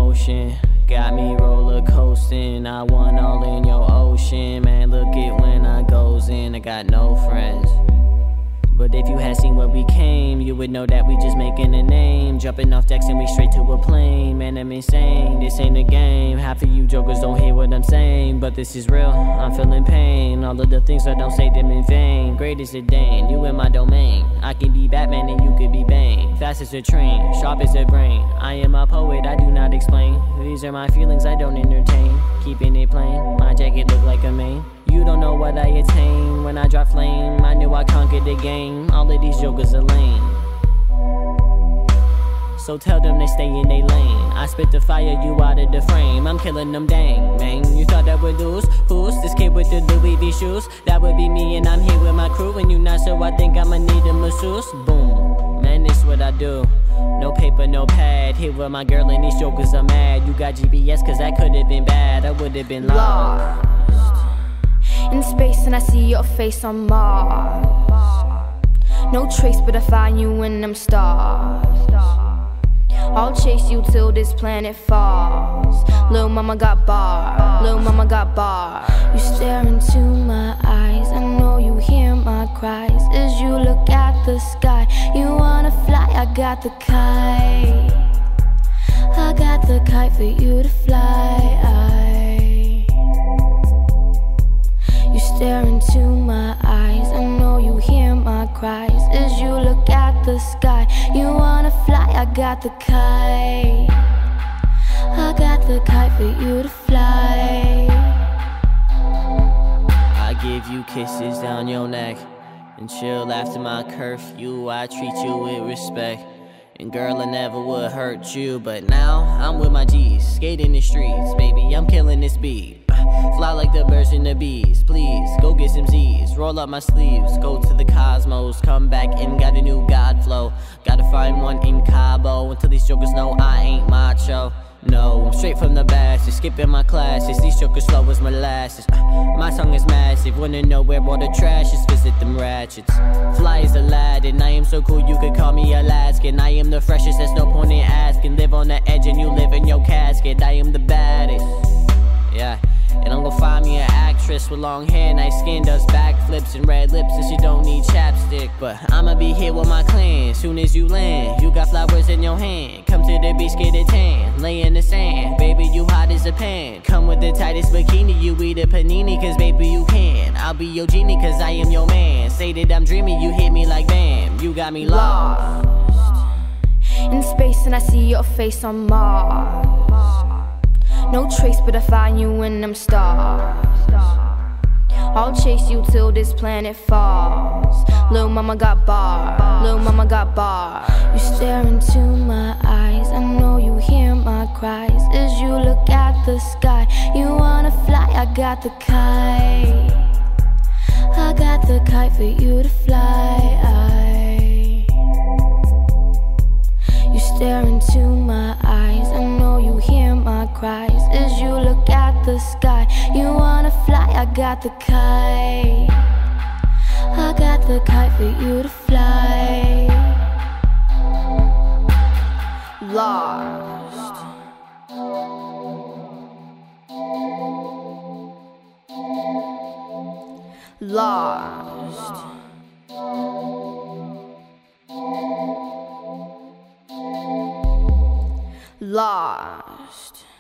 motion, got me roller coasting. I want all in your ocean, man. Look it when I goes in. I got no friends, but if you had seen where we came, you would know that we just making a name. Jumping off decks and we straight to a plane. Man, I'm insane, this ain't a game. Half of you jokers don't hear what I'm saying, but this is real, I'm feeling pain. All of the things I don't say them in vain. Great as a Dane, you in my domain. I can be Batman and you could be Bane. Fast as a train, sharp as a brain. I am a poet, I do not explain. These are my feelings, I don't entertain. Keeping it plain, my jacket look like a mane. You don't know what I attain. When I drop flame, I knew I conquered the game. All of these jokers are lame, so tell them they stay in their lane. I spit the fire, you out of the frame. I'm killing them, dang, man. You thought that would lose? Who's this kid with the Louis V shoes? That would be me, and I'm here with my crew. And you not, so I think I'ma need a masseuse. Boom, man, this what I do. No paper, no pad. Here with my girl, and these jokers are mad. You got GPS, cause that could've been bad. I would've been lost in space, and I see your face on Mars. No trace, but I find you in them stars. I'll chase you till this planet falls. Lil' mama got bars, lil' mama got bars. You stare into my eyes, I know you hear my cries. As you look at the sky, you wanna fly, I got the kite. I got the kite for you to fly. You stare into my eyes, I know you hear my cries. As you look at the sky, you wanna fly, I got the kite. I got the kite for you to fly. I give you kisses down your neck and chill after my curfew. I treat you with respect, and girl, I never would hurt you. But now, I'm with my G's, skating the streets. Baby, I'm killing this beat. Fly like the birds and the bees, please, go get some Z's. Roll up my sleeves, go to the cosmos. Come back and got a new God flow. Gotta find one in Cabo, until these jokers know I ain't macho. No, I'm straight from the bashes, skipping my classes. These jokers slow as molasses. My tongue is massive, wanna know where all the trash is, visit them ratchets. Fly as Aladdin, I am so cool you could call me Alaskan. I am the freshest, there's no point in asking. Live on the edge and you live in your casket. I am the baddest, yeah. And I'm gonna find me an actress with long hair, nice skin, does backflips and red lips, and she don't need chapstick. But I'ma be here with my clan. Soon as you land, you got flowers in your hand. Come to the beach, get a tan, lay in the sand. Baby, you hot as a pan. Come with the tightest bikini, you eat a panini, cause baby you can. I'll be your genie, cause I am your man. Say that I'm dreamy, you hit me like bam. You got me lost in space, and I see your face on Mars. No trace, but I find you in them stars. I'll chase you till this planet falls. Lil' mama got bars, lil' mama got bars. You stare into my eyes, I know you hear my cries. As you look at the sky, you wanna fly, I got the kite. I got the kite for you to fly. You stare into my eyes, I know you hear my cries. As you look at the sky, you wanna fly, I got the kite. I got the kite for you to fly. Lost. Lost. Lost.